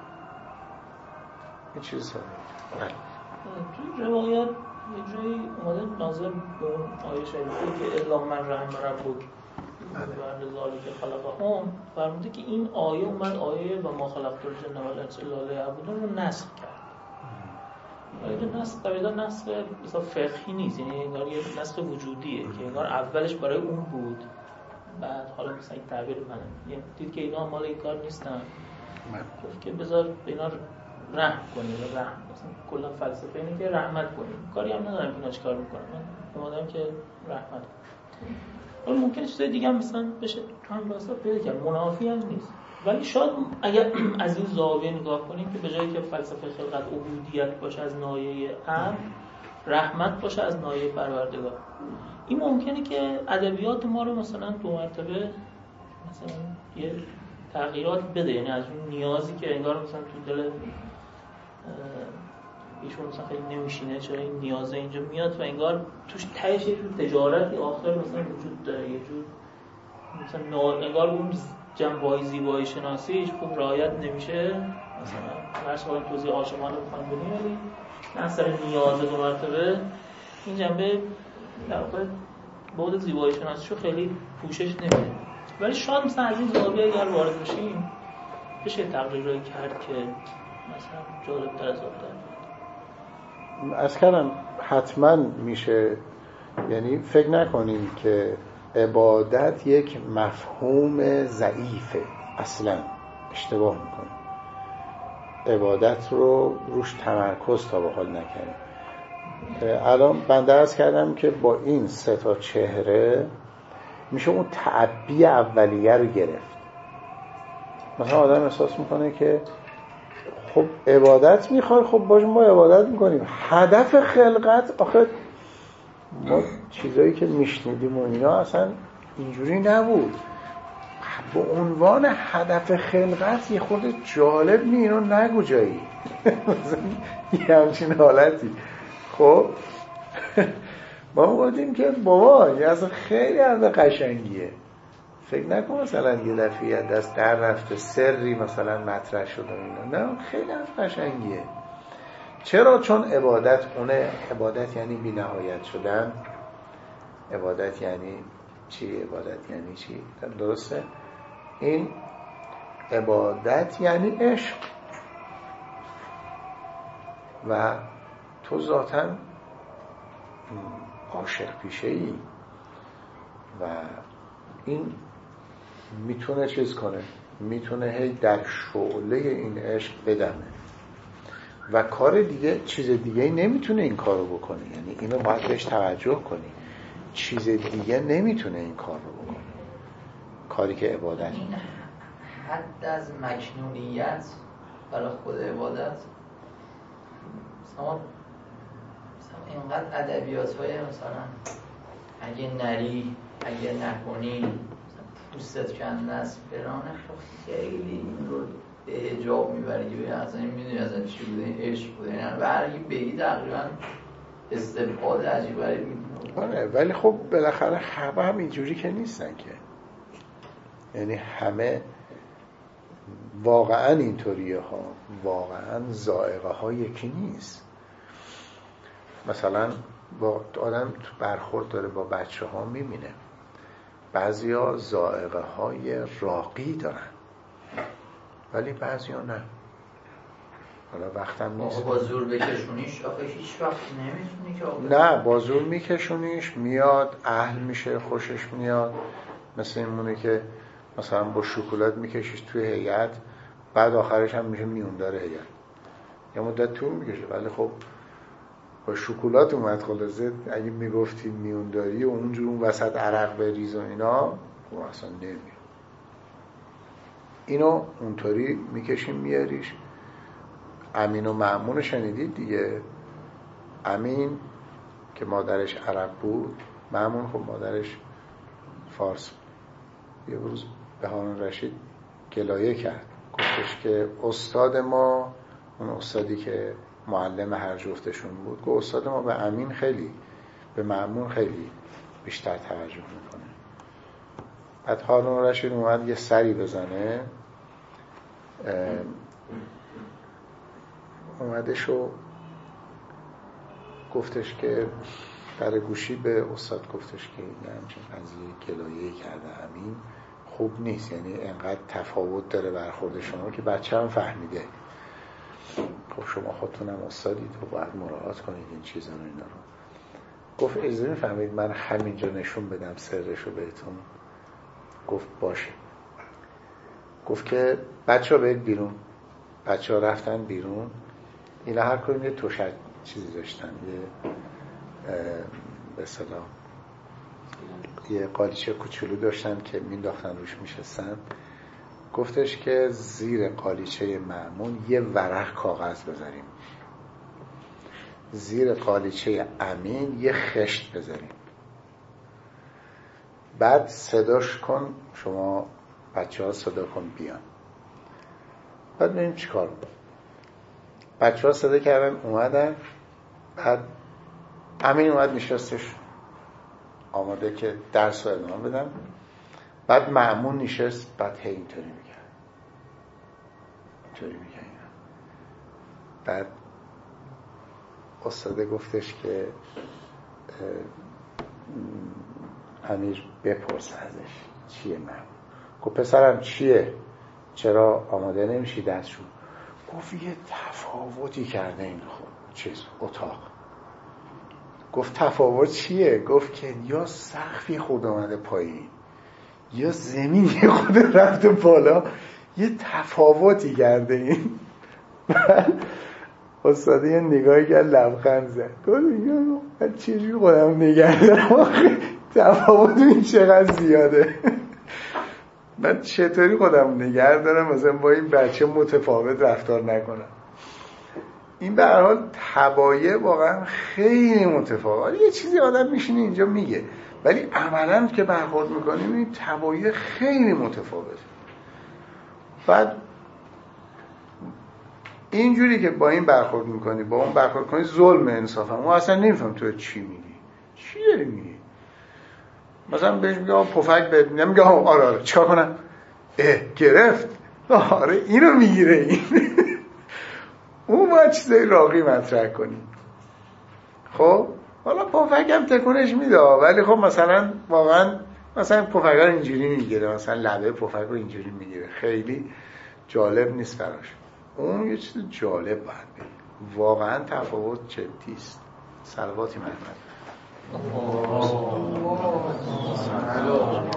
[SPEAKER 2] این چیز ساده. بله.
[SPEAKER 4] توی روایت یه جایی اومده ناظر به اون آیه شریفه که الا من رحم ربک و رضالی که خلقه هم فرموده که این آیه اومد آیه و ما خلقت الجن و الانس الا لیعبدون رو نسخ کرد. آیه نسخ طبیعتا نسخ مثلا فقهی نیست، یعنی انگار یه نسخ وجودیه که انگار اولش برای اون بود، بعد حالا مثلا این تعبیر منه، یعنی دید که اینا مال این کار نیستن، گفت که بذار به اینا رحم کنیم و رحم مثلا کلا فلسفه اینه که رحمت کنیم، کاری هم ندارم که اینا چیکار میکنن، من اومدم که رحمت کنم. ولی ممکنه چیزای دیگه هم مثلا بشه تو هم واسه پیدا کرد، منافی هم نیست. ولی شاید اگر از این زاویه نگاه کنیم که به جایی که فلسفه خلقت عبودیت باشه از نایه امر، رحمت باشه از نایه پروردگار، این ممکنه که ادبیات ما رو مثلا دو مرتبه مثلا یه تغییرات بده. یعنی از اون نیازی که انگار مثلا تو دل ایشون مثلا خیلی نمیشینه چرا این نیازه اینجا میاد و انگار توش تهش یه جور تجارتی آخر مثلا وجود داره، یه جور مثلا نا... انگار اون جنبه‌های زیبایی شناسیش خوب رعایت نمیشه. مثلا هر شما توضیح عاشقانه بخوام بدیم ولی اثر نیاز دو مرتبه این جنبه در واقع بعد زیبایی شناسیشو خیلی پوشش نمیده. ولی شاید مثلا از این زاویه اگر وارد بشیم بشه تقریرایی کرد که مثلا جالب‌تر از آب در
[SPEAKER 2] از کردم حتما میشه. یعنی فکر نکنیم که عبادت یک مفهوم ضعیفه، اصلا اشتباه میکنیم. عبادت رو روش تمرکز تا به حال نکنیم. الان بنده عرض کردم که با این سه تا چهره میشه اون تعبی اولیه رو گرفت. مثلا آدم احساس میکنه که خب عبادت میخواد، خب باشه ما عبادت میکنیم. هدف خلقت آخه ما چیزایی که میشنیدیم و اینا اصلا اینجوری نبود. به عنوان هدف خلقت یه خود جالب نی، اینو نگو جایی یه همچین حالتی. خب ما گفتیم که بابا یه اصلا خیلی حرف قشنگیه. فکر نکن مثلا یه دفعه دست در رفته سری مثلا مطرح شده اینا، نه خیلی حرف قشنگیه. چرا؟ چون عبادت اونه. عبادت یعنی بی نهایت شدن. عبادت یعنی چی؟ عبادت یعنی چی؟ درسته؟ این عبادت یعنی عشق و تو ذاتاً عاشق پیشه ای و این میتونه چیز کنه، میتونه هی در شعله این عشق بدمه و کار دیگه، چیز دیگه نمیتونه این کارو بکنه. یعنی اینو باید بهش توجه کنی، چیز دیگه نمیتونه این کار رو بکنه، کاری که عبادت.
[SPEAKER 5] این حد از مکنونیت برای خود عبادت مثلا مثلا اینقدر ادبیات های مثلا اگه نری اگه نکنی پوستت کنده است فرانه خیلی این رو به حجاب میبری که اصلا این میدونی اصلا چی بوده، این عشق بوده، یعنی برگی بگی تقریبا استبعاد عجیب غریب میکنه.
[SPEAKER 2] ولی خب بالاخره همه هم اینجوری که نیستن که، یعنی همه واقعا اینطوریه ها، واقعا ذائقه ها یکی نیست. مثلا با آدم تو برخورد داره با بچه ها میبینه بعضی ها ذائقه های راقی دارن ولی بعضی ها نه. حالا وقتم نیست
[SPEAKER 5] با زور بکشونیش آخه هیچ وقت نمیتونی که آخه
[SPEAKER 2] نه با زور میکشونیش میاد، اهل میشه، خوشش میاد. مثل این مونه که مثلا با شکلات میکشیش توی هیئت، بعد آخرش هم میشه میوندار هیئت. یه مدت طول میکشه ولی خب با شکلات اومد. خلاصه اگه میگفتی میونداری و اونجور اون وسط عرق بریز و اینا خب اصلا نمیاد. اینو اونطوری میکشیم میاریش. امین و مأمون شنیدید دیگه. امین که مادرش عرب بود، مأمون خب مادرش فارس بود. یه روز به هارون رشید گلایه کرد، گفتش که استاد ما، اون استادی که معلم هر جفتشون بود، گفت استاد ما به امین خیلی، به مأمون خیلی بیشتر توجه میکنه. بعد هارون رشید اومد یه سری بزنه، اومدش و گفتش که در گوشی به استاد گفتش که یه همچین قضیه گلایه کرده امین خوب نیست، یعنی انقدر تفاوت داره برخورد شما که بچه هم فهمیده. خب شما خودتونم استادید و باید مراعات کنید این چیزا رو اینا رو. گفت اجازه میفهمید من همینجا نشون بدم سرشو بهتون؟ گفت باشه. گفت که بچه ها برید بیرون. بچه ها رفتن بیرون. اینا هر کدوم یه توشک چیزی داشتن، یه به اصطلاح یه قالیچه کوچولو داشتن که مینداختن روش میشستن. گفتش که زیر قالیچه مأمون یه ورق کاغذ بذاریم، زیر قالیچه امین یه خشت بذاریم، بعد صداش کن، شما بچه ها صدا کن بیان، بعد ببینیم چی کار بود. بچه ها صدا کردن اومدن، بعد امین اومد نشستش آماده که درس رو ادامه بدن. بعد مأمون نشست، بعد هی اینطوری میگه اینطوری میگه اینا. بعد استاده گفتش که امیر بپرس ازش چیه مأمون. گفت پسرم چیه، چرا آماده نمیشی دستشو؟ گفت یه تفاوتی کرده این خود چیز اتاق. گفت تفاوت چیه؟ گفت که یا سقفی خود آمده پایین یا زمینی خود رفته بالا، یه تفاوتی کرده این. استاده یه نگاهی کرد لبخند زد، گفت من چجوری خودم نگه دارم، تفاوت این چقدر زیاده، من چطوری خودم نگه دارم مثلا با این بچه متفاوت رفتار نکنم. این به هر حال تبایع واقعا خیلی متفاوت. یه چیزی آدم میشینه اینجا میگه، ولی عملاً که برخورد میکنیم این تبایع خیلی متفاوته. بعد اینجوری که با این برخورد میکنی با اون برخورد کنی ظلم انصافا. ما اصلا نمیفهم تو چی میگی، چی داری میگی. مثلا بهش میگه پفک بهت میگم، میگه آره آره چیکار کنم؟ اه گرفت، آره اینو میگیره این. اون باید چیزای راقی مطرح کنی. خب حالا پفک هم تکونش میده، ولی خب مثلا واقعا مثلا پفک ها اینجوری میگیره، مثلا لبه پفک رو اینجوری میگیره، خیلی جالب نیست براش. اون یه چیز جالب باید بگی. واقعا تفاوت جدیست. صلواتی محمد.